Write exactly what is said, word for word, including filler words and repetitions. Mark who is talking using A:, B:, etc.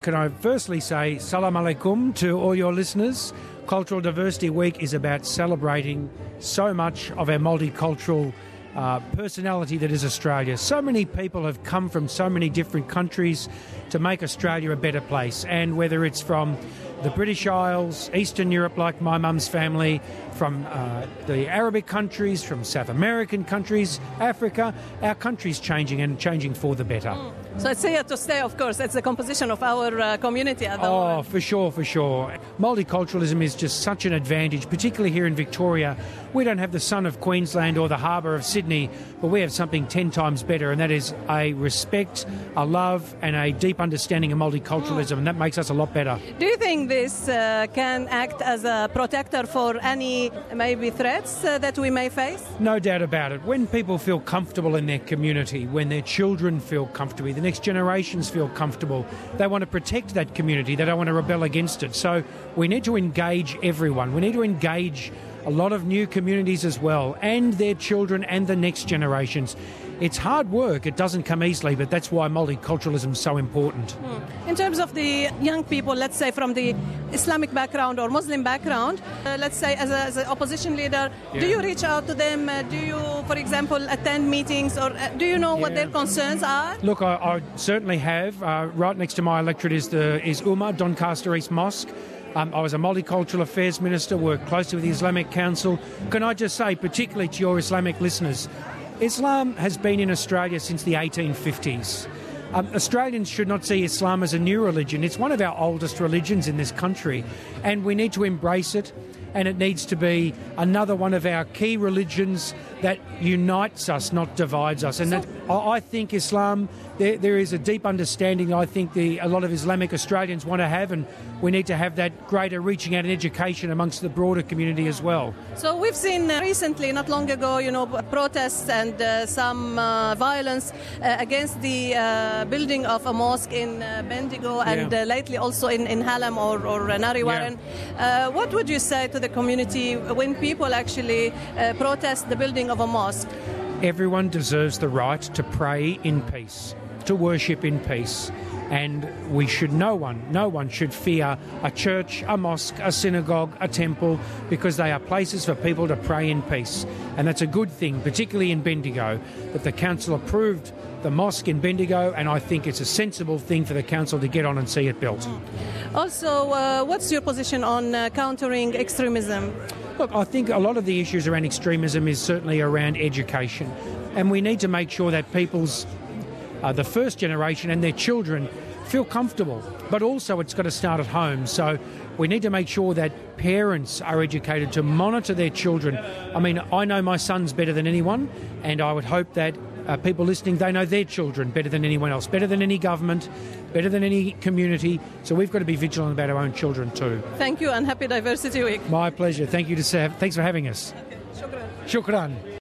A: Can I firstly say salam alaikum to all your listeners. Cultural Diversity Week is about celebrating so much of our multicultural uh, personality that is Australia. So many people have come from so many different countries to make Australia a better place, and whether it's from the British Isles, Eastern Europe like my mum's family, from uh, the Arabic countries, from South American countries, Africa, our country's changing and changing for the better.
B: Mm. So it's here to stay, of course. It's the composition of our uh, community at the
A: Oh,
B: moment.
A: for sure, for sure. Multiculturalism is just such an advantage, particularly here in Victoria. We don't have the sun of Queensland or the harbour of Sydney, but we have something ten times better, and that is a respect, a love and a deep understanding of multiculturalism, mm. and that makes us a lot better.
B: Do you think this uh, can act as a protector for any maybe threats uh, that we may face?
A: No doubt about it. When people feel comfortable in their community, when their children feel comfortable, the next generations feel comfortable, they want to protect that community, they don't want to rebel against it. So we need to engage everyone. We need to engage a lot of new communities as well, and their children and the next generations. It's hard work, it doesn't come easily, but that's why multiculturalism is so important.
B: Hmm. In terms of the young people, let's say from the Islamic background or Muslim background, uh, let's say as, a, as an opposition leader, yeah. do you reach out to them? Uh, do you, for example, attend meetings, or uh, do you know yeah. what their concerns are?
A: Look, I, I certainly have. Uh, right next to my electorate is, the, is Umar, Doncaster East Mosque. Um, I was a multicultural affairs minister, worked closely with the Islamic Council. Can I just say, particularly to your Islamic listeners, Islam has been in Australia since the eighteen fifties. Um, Australians should not see Islam as a new religion. It's one of our oldest religions in this country, and we need to embrace it, and it needs to be another one of our key religions that unites us, not divides us. And that, I think Islam, there, there is a deep understanding I think the, a lot of Islamic Australians want to have, and we need to have that greater reaching out and education amongst the broader community as well.
B: So we've seen uh, recently, not long ago, you know, protests and uh, some uh, violence uh, against the uh, building of a mosque in uh, Bendigo, and yeah. uh, lately also in, in Hallam or, or uh, Nariwaran. Yeah. Uh, what would you say to the community when people actually uh, protest the building of a mosque?
A: Everyone deserves the right to pray in peace, to worship in peace, and we should, no one, no one should fear a church, a mosque, a synagogue, a temple, because they are places for people to pray in peace. And that's a good thing, particularly in Bendigo, that the council approved the mosque in Bendigo, and I think it's a sensible thing for the council to get on and see it built.
B: Also, uh, what's your position on uh, countering extremism?
A: Look, I think a lot of the issues around extremism is certainly around education, and we need to make sure that people's, uh, the first generation and their children feel comfortable, but also it's got to start at home. So we need to make sure that parents are educated to monitor their children. I mean, I know my sons better than anyone, and I would hope that uh, people listening, they know their children better than anyone else, better than any government, better than any community. So we've got to be vigilant about our own children too.
B: Thank you, and happy Diversity Week.
A: My pleasure. Thank you to Sav. Thanks for having us.
B: Okay. Shukran.
A: Shukran.